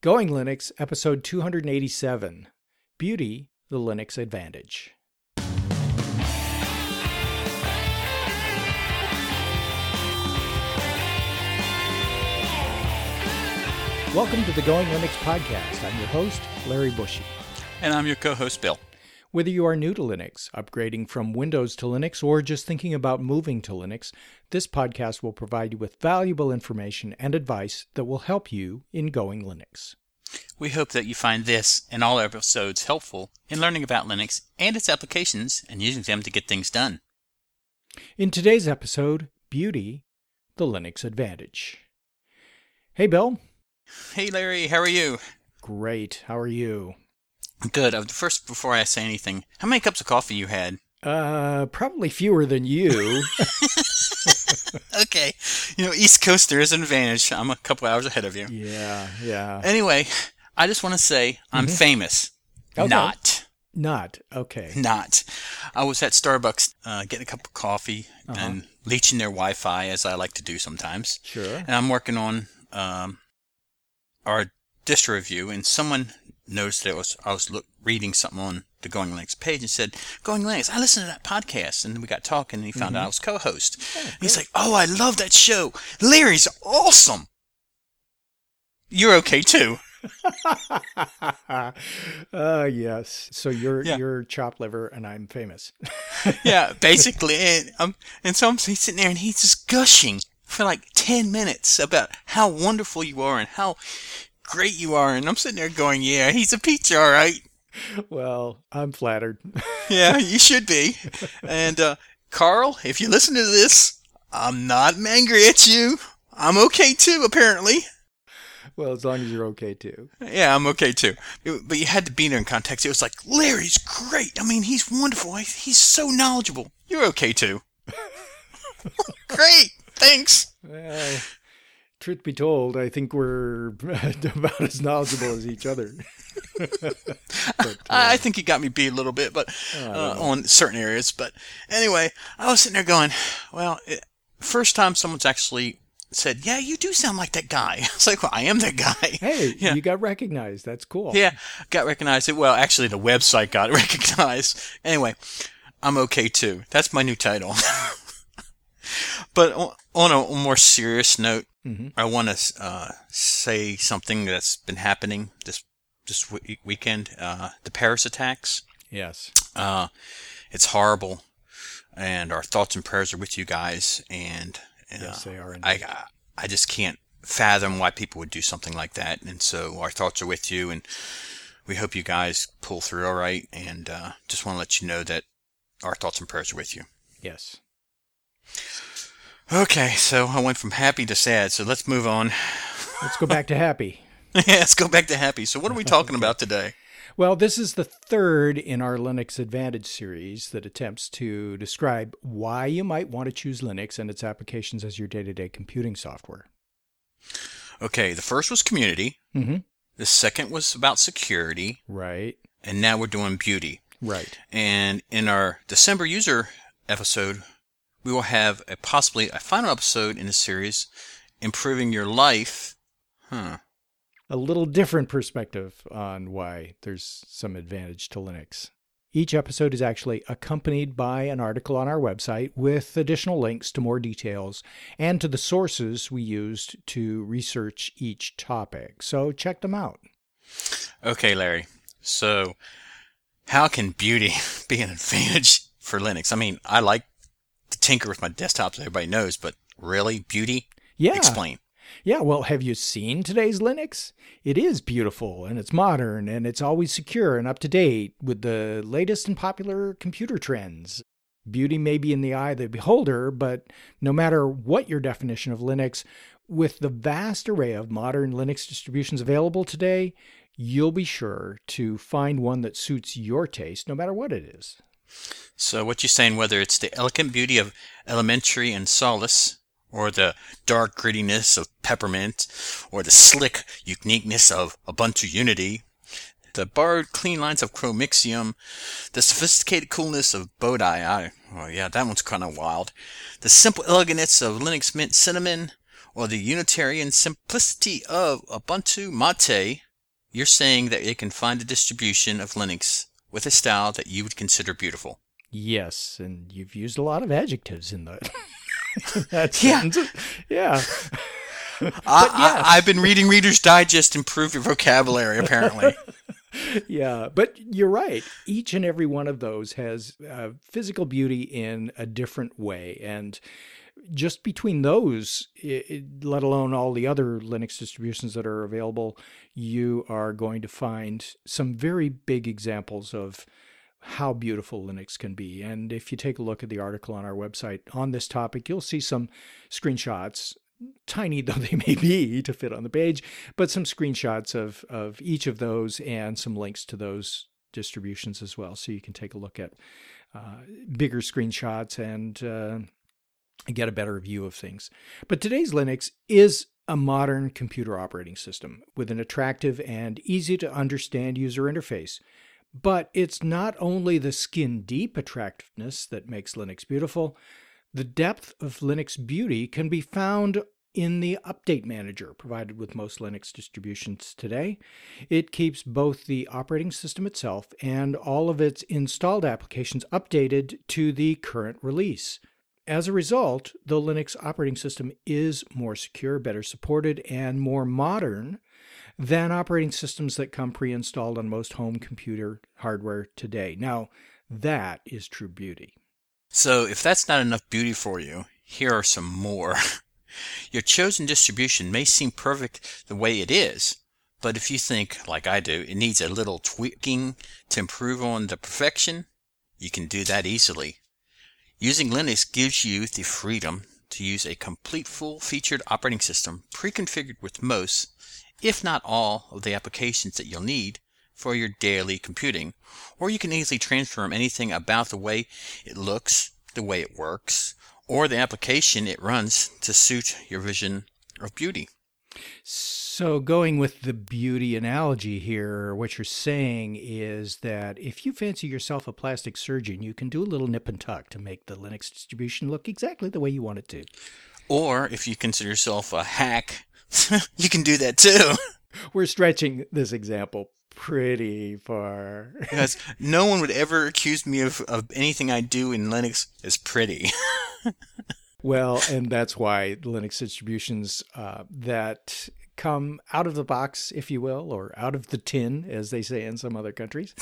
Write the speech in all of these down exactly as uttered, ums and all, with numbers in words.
Going Linux, episode two eighty-seven, Beauty, the Linux Advantage. Welcome to the Going Linux podcast. I'm your host, Larry Bushy. And I'm your co-host, Bill. Whether you are new to Linux, upgrading from Windows to Linux, or just thinking about moving to Linux, this podcast will provide you with valuable information and advice that will help you in Going Linux. We hope that you find this and all our episodes helpful in learning about Linux and its applications and using them to get things done. In today's episode, Beauty, the Linux Advantage. Hey, Bill. Hey, Larry. How are you? Great. How are you? Good. First, before I say anything, how many cups of coffee you had? Uh, probably fewer than you. Okay. You know, East Coaster is an advantage. I'm a couple hours ahead of you. Yeah, yeah. Anyway, I just want to say I'm Mm-hmm. famous. Okay. Not. Not. Okay. Not. I was at Starbucks uh, getting a cup of coffee Uh-huh. and leeching their Wi-Fi, as I like to do sometimes. Sure. And I'm working on um, our distro review, and someone noticed that it was, I was look, reading something on the Going Linux page and said, Going Linux, I listened to that podcast. And we got talking, and he found Mm-hmm. out I was co-host. Oh, And he's good. like, oh, I love that show. Larry's awesome. You're okay, too. uh, yes. So you're Yeah. you're chopped liver and I'm famous. Yeah, basically. And, um, and so I'm he's sitting there, and he's just gushing for like ten minutes about how wonderful you are and how great you are. And I'm sitting there going, yeah, he's a peach, all right. Well, I'm flattered. Yeah, you should be. And uh, Carl, if you listen to this, I'm not angry at you. I'm okay too, apparently. Well, as long as you're okay too. Yeah, I'm okay too. But you had to be there in context. It was like, Larry's great. I mean, he's wonderful. He's so knowledgeable. You're okay too. Great. Thanks. Well, truth be told, I think we're about as knowledgeable as each other. But, uh, I I think he got me beat a little bit, but I don't uh, know. on certain areas. But anyway, I was sitting there going, well, it, first time someone's actually said, yeah, you do sound like that guy. I was like, well, I am that guy. Hey, Yeah. you got recognized. That's cool. Yeah, got recognized. Well, actually, the website got recognized. Anyway, I'm okay too. That's my new title. But on on a more serious note, Mm-hmm. I want to uh, say something that's been happening this this w- weekend. Uh, the Paris attacks. Yes. Uh, it's horrible, and our thoughts and prayers are with you guys. And uh, Yes, they are I indeed. I just can't fathom why people would do something like that. And so our thoughts are with you, and we hope you guys pull through all right. And uh, just want to let you know that our thoughts and prayers are with you. Yes. Okay, so I went from happy to sad, so let's move on. Let's go back to happy. Yeah, let's go back to happy. So what are we talking about today? Well, this is the third in our Linux Advantage series that attempts to describe why you might want to choose Linux and its applications as your day-to-day computing software. Okay, the first was community. Mm-hmm. The second was about security. Right. And now we're doing beauty. Right. And in our December user episode, we will have a possibly a final episode in the series, Improving Your Life. Huh. A little different perspective on why there's some advantage to Linux. Each episode is actually accompanied by an article on our website with additional links to more details and to the sources we used to research each topic. So check them out. Okay, Larry. So, how can beauty be an advantage for Linux? I mean, I like to tinker with my desktops, everybody knows, but really, beauty? Yeah. Explain. Yeah, well, have you seen today's Linux? It is beautiful, and it's modern, and it's always secure and up to date with the latest and popular computer trends. Beauty may be in the eye of the beholder, but no matter what your definition of Linux, with the vast array of modern Linux distributions available today, you'll be sure to find one that suits your taste, no matter what it is. So what you're saying, whether it's the elegant beauty of Elementary and Solus, or the dark grittiness of Peppermint, or the slick uniqueness of Ubuntu Unity, the borrowed clean lines of Chromixium, the sophisticated coolness of Bodhi, I, oh yeah, that one's kind of wild, the simple elegance of Linux Mint Cinnamon, or the Unitarian simplicity of Ubuntu Mate, you're saying that it can find a distribution of Linux with a style that you would consider beautiful. Yes, and you've used a lot of adjectives in, the, in that Yeah. sentence. Yeah. I, yes. I, I've been reading Reader's Digest to improve your vocabulary, apparently. Yeah, but you're right. Each and every one of those has uh, physical beauty in a different way. And just between those, it, it- let alone all the other Linux distributions that are available, you are going to find some very big examples of how beautiful Linux can be. And if you take a look at the article on our website on this topic, you'll see some screenshots, tiny though they may be to fit on the page, but some screenshots of, of each of those and some links to those distributions as well. So you can take a look at uh, bigger screenshots and uh, get a better view of things. But today's Linux is a modern computer operating system with an attractive and easy to understand user interface. But it's not only the skin-deep attractiveness that makes Linux beautiful. The depth of Linux beauty can be found in the Update Manager provided with most Linux distributions today. It keeps both the operating system itself and all of its installed applications updated to the current release. As a result, the Linux operating system is more secure, better supported, and more modern than operating systems that come pre-installed on most home computer hardware today. Now, that is true beauty. So if that's not enough beauty for you, here are some more. Your chosen distribution may seem perfect the way it is, but if you think, like I do, it needs a little tweaking to improve on the perfection, you can do that easily. Using Linux gives you the freedom to use a complete full-featured operating system pre-configured with most, if not all, of the applications that you'll need for your daily computing, or you can easily transform anything about the way it looks, the way it works, or the application it runs to suit your vision of beauty. So going with the beauty analogy here, what you're saying is that if you fancy yourself a plastic surgeon, you can do a little nip and tuck to make the Linux distribution look exactly the way you want it to. Or if you consider yourself a hack, you can do that too. We're stretching this example pretty far. Because no one would ever accuse me of, of anything I do in Linux as pretty. Well, and that's why Linux distributions uh, that come out of the box, if you will, or out of the tin, as they say in some other countries,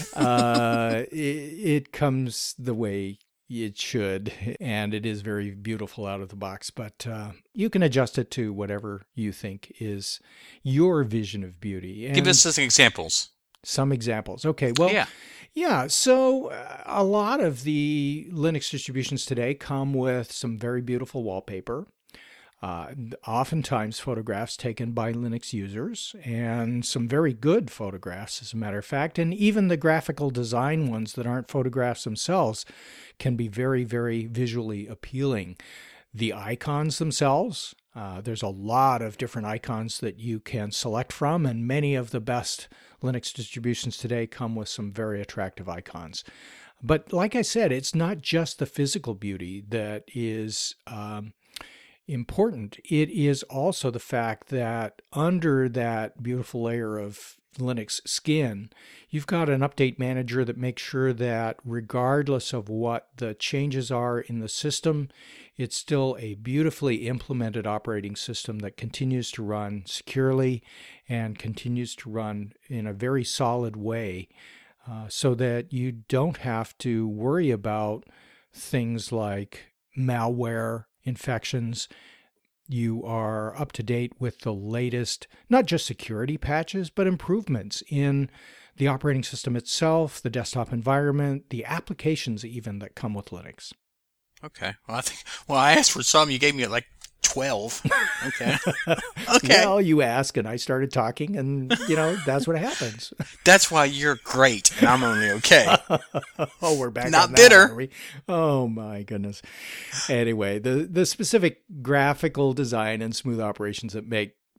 uh, it, it comes the way it should, and it is very beautiful out of the box. But uh, you can adjust it to whatever you think is your vision of beauty. And Give us some examples. some examples. Okay, well, Yeah. yeah, so uh, a lot of the Linux distributions today come with some very beautiful wallpaper, uh, oftentimes photographs taken by Linux users, and some very good photographs, as a matter of fact, and even the graphical design ones that aren't photographs themselves can be very, very visually appealing. The icons themselves, uh, there's a lot of different icons that you can select from, and many of the best Linux distributions today come with some very attractive icons. But like I said, it's not just the physical beauty that is um, important. It is also the fact that under that beautiful layer of Linux skin, you've got an update manager that makes sure that regardless of what the changes are in the system, it's still a beautifully implemented operating system that continues to run securely and continues to run in a very solid way, uh, so that you don't have to worry about things like malware, infections. You are up to date with the latest, not just security patches, but improvements in the operating system itself, the desktop environment, the applications even that come with Linux. Okay. Well, I think. Well, I asked for some. You gave me like twelve. Okay. Okay. Well, you ask, and I started talking, and, you know, that's what happens. That's why you're great, and I'm only okay. Oh, we're back Not on that, bitter. are we? Oh, my goodness. Anyway, the, the specific graphical design and smooth operations that make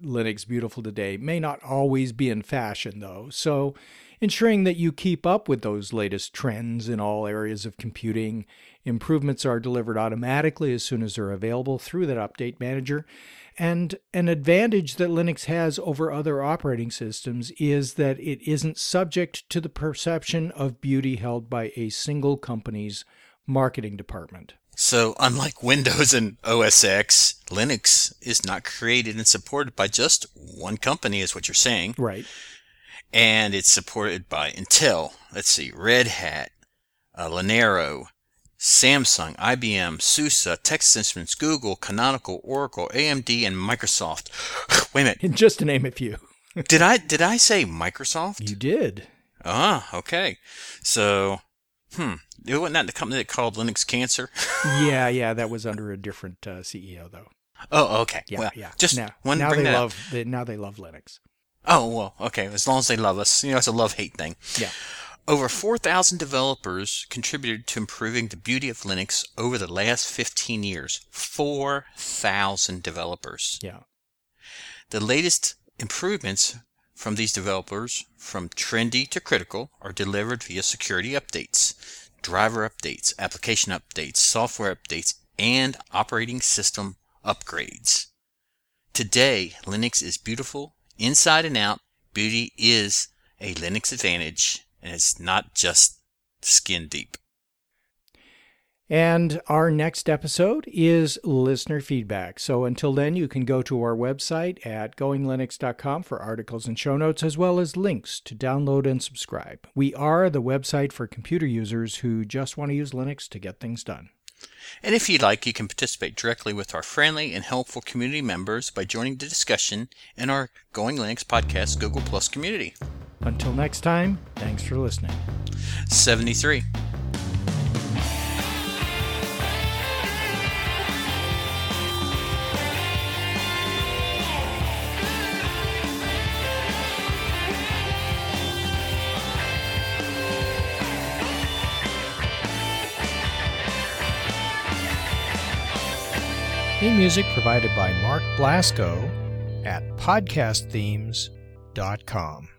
Linux beautiful today may not always be in fashion, though. So ensuring that you keep up with those latest trends in all areas of computing. Improvements are delivered automatically as soon as they're available through that update manager. And an advantage that Linux has over other operating systems is that it isn't subject to the perception of beauty held by a single company's marketing department. So, unlike Windows and O S X, Linux is not created and supported by just one company, is what you're saying. Right. And it's supported by Intel, let's see, Red Hat, uh, Linero, Samsung, I B M, SUSE, Texas Instruments, Google, Canonical, Oracle, A M D, and Microsoft. Wait a minute. Just to name a few. did I did I say Microsoft? You did. Ah, okay. So, hmm. It wasn't that the company that called Linux cancer? yeah, yeah, that was under a different uh, C E O, though. Oh, okay. Yeah, well, yeah. Just now, one now bring they that love up. they, now they love Linux. Oh, well, okay. As long as they love us. You know, it's a love-hate thing. Yeah. Over four thousand developers contributed to improving the beauty of Linux over the last fifteen years. four thousand developers. Yeah. The latest improvements from these developers, from trendy to critical, are delivered via security updates, driver updates, application updates, software updates, and operating system upgrades. Today, Linux is beautiful, inside and out. Beauty is a Linux advantage, and it's not just skin deep. And our next episode is listener feedback. So until then, you can go to our website at going linux dot com for articles and show notes, as well as links to download and subscribe. We are the website for computer users who just want to use Linux to get things done. And if you'd like, you can participate directly with our friendly and helpful community members by joining the discussion in our Going Linux Podcast Google Plus community. Until next time, thanks for listening. seventy-three. Theme music provided by Mark Blasco at podcast themes dot com.